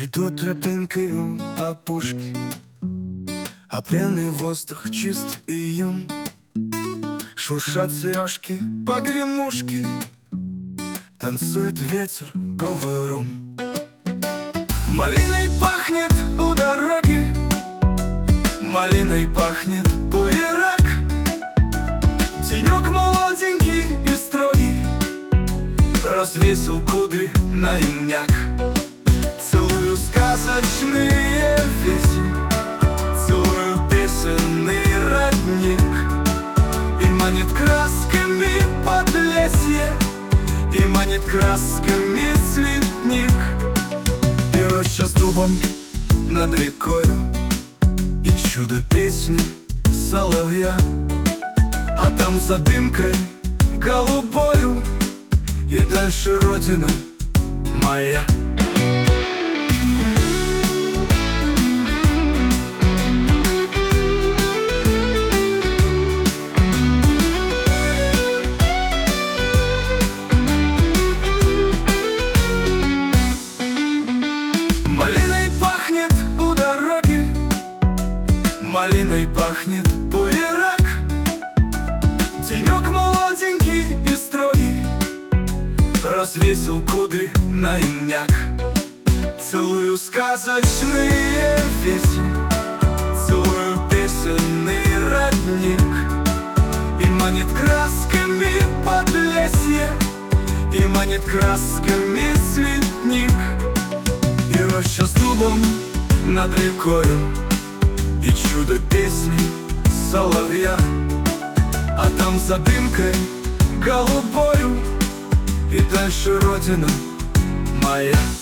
Идут тропинкой опушки, а пряный воздух чист и юн. Шуршат сережки, погремушки, танцует ветер, говорун. Малиной пахнет у дороги, малиной пахнет буерак. Тенек молоденький и строгий развесил кудри на ямняк. Целую сказочные веси, целую песенный родник, и манит красками подлесье, и манит красками цветник. И роща с дубом над рекою, и чудо песни соловья, а там за дымкой голубою, и дальше родина моя. Малиной пахнет у дороги, малиной пахнет буерак. Тенек молоденький и строгий развесил кудри на ямняк. Целую сказочные веси, целую песенный родник, и манит красками подлесье, и манит красками цветник. И роща с дубом над рекою, и чудо песни соловья, а там за дымкой голубою, и дальше родина моя.